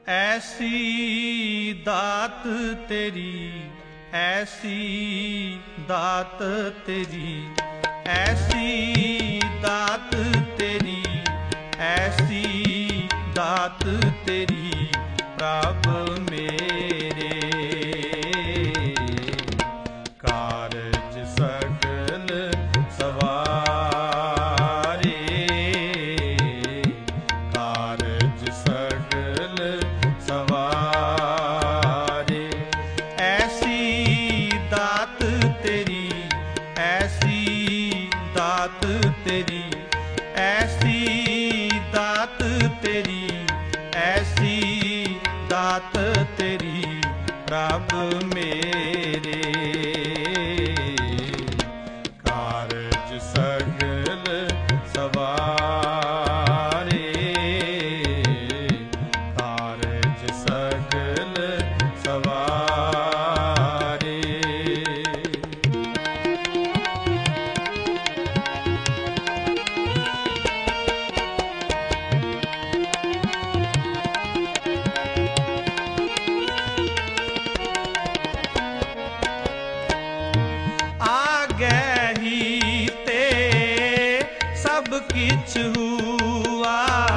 ऐसी दात तेरी, ऐसी दात तेरी, ऐसी दात तेरी, ऐसी दात तेरी प्रभु मेरे। कारज सकल सवारे, कारज सकल सवारे। ऐसी दात तेरी, ऐसी दात तेरी, ऐसी दात तेरी, ऐसी दात तेरी प्रभु मेरे। कारज सकल सवारे, कारज सकल सवारे। किछ हुआ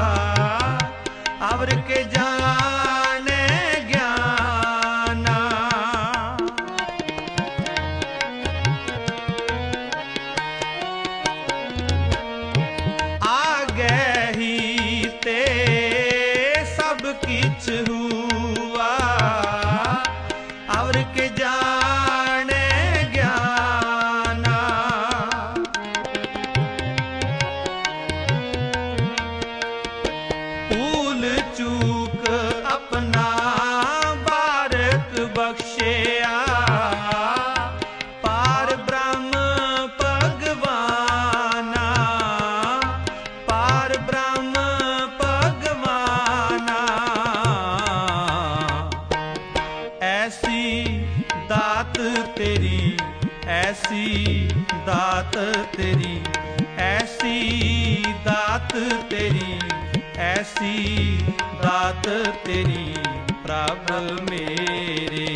अवर के जाने ज्ञाना। आगे ही ते सब किछ हुआ अवर के जाने ज्ञाना। चूक अपना बारक बख्शिया, पार ब्रह्म भगवाना, पार ब्रह्म भगवाना। ऐसी दात तेरी, ऐसी दात तेरी, ऐसी दात तेरी, ऐसी दात तेरी प्रभु मेरे।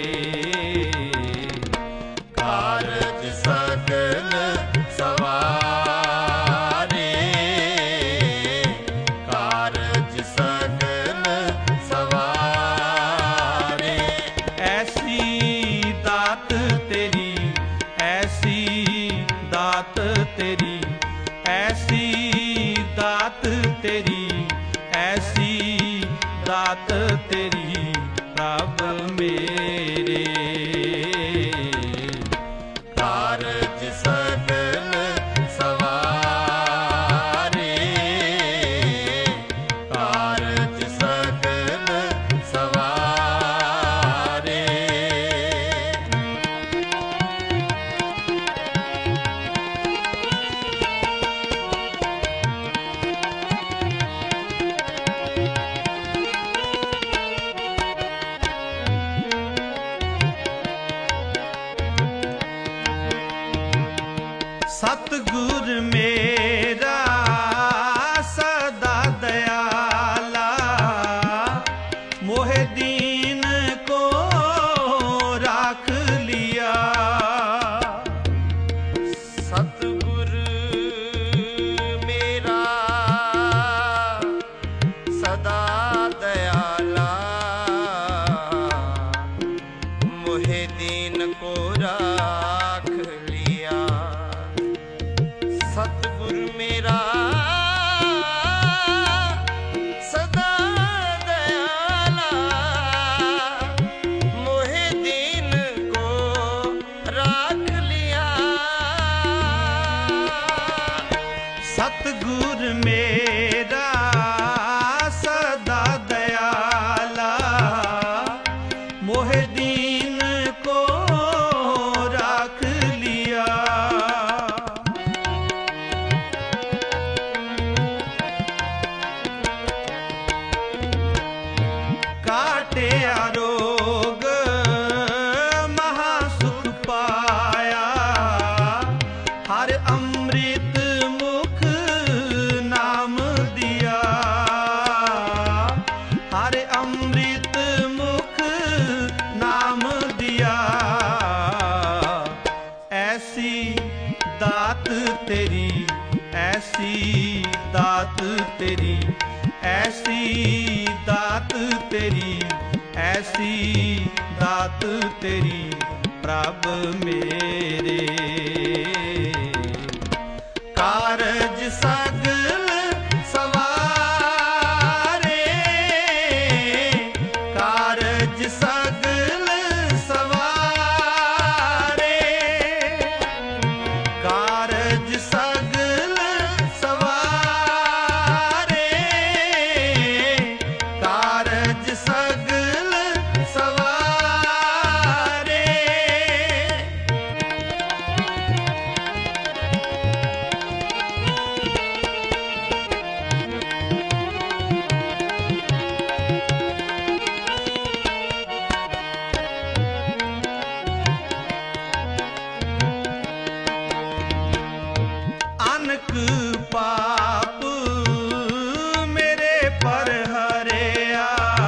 कारज सकल सवारे, कारज सकल सवारे। ऐसी दात तेरी, ऐसी दात तेरी, ऐसी दात तेरी, ऐसी दात तेरी प्रभु मेरे। कारज सकल सवारे, कारज सकल सवारे। सतगुर मेरा सदा दयाला, मोहे दीन को राख लिया। सतगुर मेरा सदा दयाला, मोहे दीन को राख लिया। सतगुर मेरा सदा दयाला, मोहे दीन को राख लिया। सतगुर मेरा सदा दयाला, तेरी, ऐसी दात तेरी, ऐसी दात तेरी प्रभ मेरे। कारज सगल सवारे, कारज सगल सवारे, कारज सगल सवारे, कारज सगल सवारे। अनक पाप मेरे पर हरिया,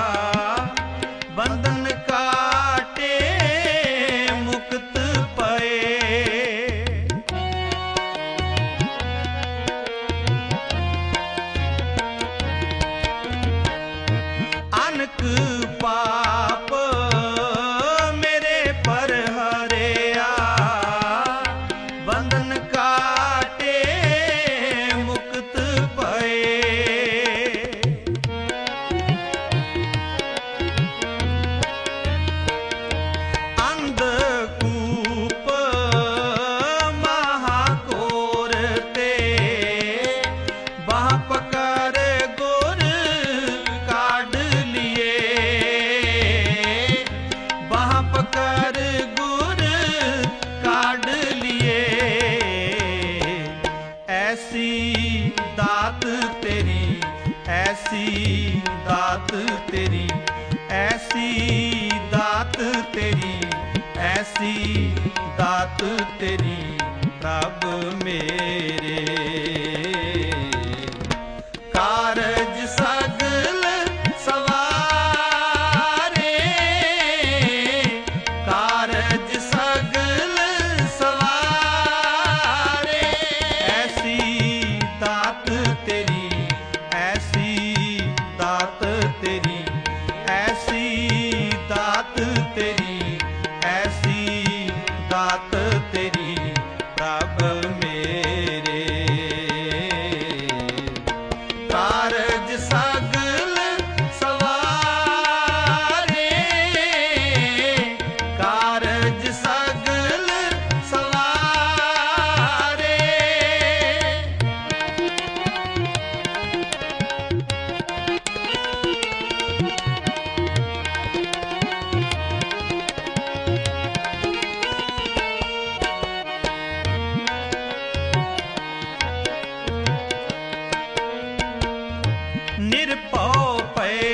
बंधन काटे मुक्त पए। अनक पाप मेरे पर हरिया, बंधन काटे मुक्त पए। अंधकूप महाकोर ते, बाह पकड़ गुर काढ़ लिए, बाह पकड़ गुर काढ़ लिए। ऐसी दात तेरी, ऐसी दात तेरी, ऐसी दात तेरी, ऐसी दात तेरी प्रभ मेरे। कारज सगल सवारे, कारज सगल सवारे। ऐसी दात तेरी, ऐसी दात तेरी, ऐसी दात तेरी, ऐसी दात तेरी प्रभ मेरे। कारज सगल सवारे, कारज सगल सवारे। निरपौ पए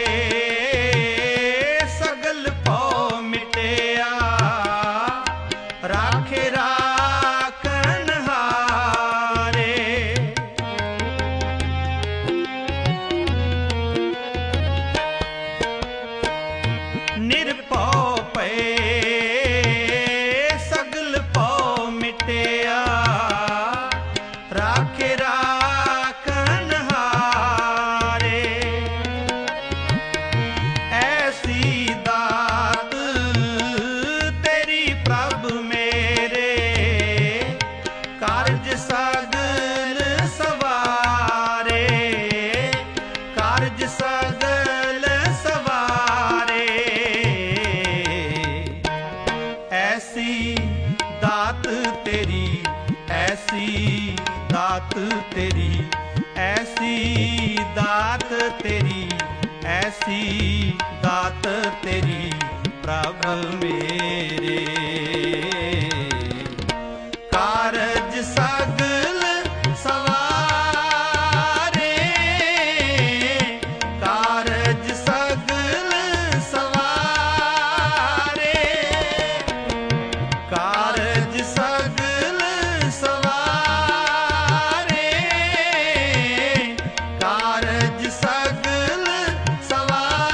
सगल पौ मिटिया, राखे राखन हारे। निरपौ पए सगल पौ मिटिया, राखे राखन हारे। ऐसी दात तेरी प्रभ मेरे, कारज सगल सवारे, कारज सगल सवारे। ऐसी दात तेरी, ऐसी दात तेरी, ऐसी दात तेरी, ऐसी दात तेरी प्रभ मेरे। कारज सगल सवारे, कारज सगल सवारे, कारज सगल सवारे, कारज सगल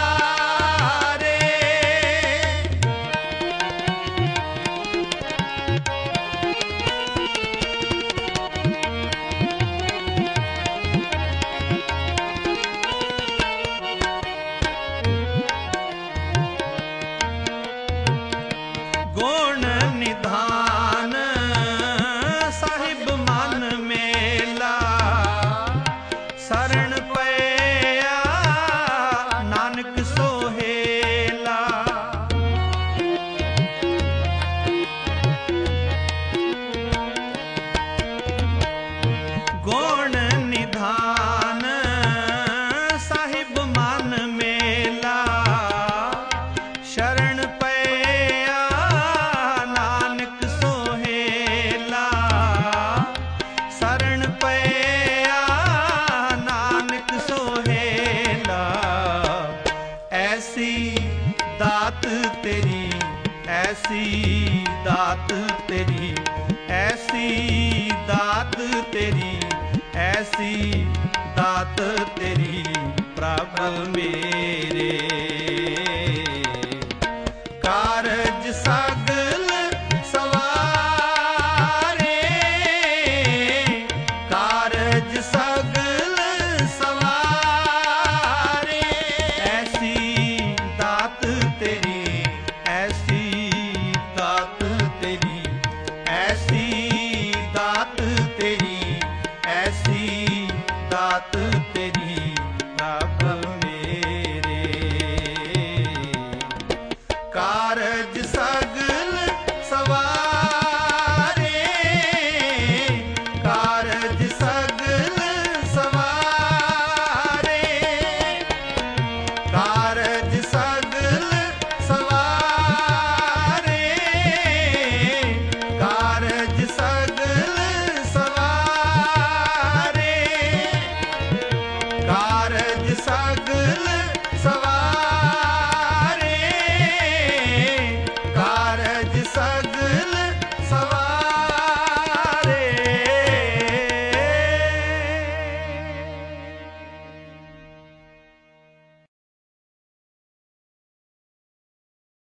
सवारे। मन मेला शरण पया नानक सोहेला शरण पया नानक सोहेला ऐसी दात तेरी ऐसी दात तेरी ऐसी दात तेरी ऐसी दात तेरी प्रभ मेरे कारज सगल सवारे कारज सगल सवारे ऐसी दात तेरी ऐसी दात तेरी ऐसी दात तेरी ऐसी दात तेरी प्रभ मेरे कारज सगल सवारे कारज सगल सवारे कारज सगल सवारे कारज सगल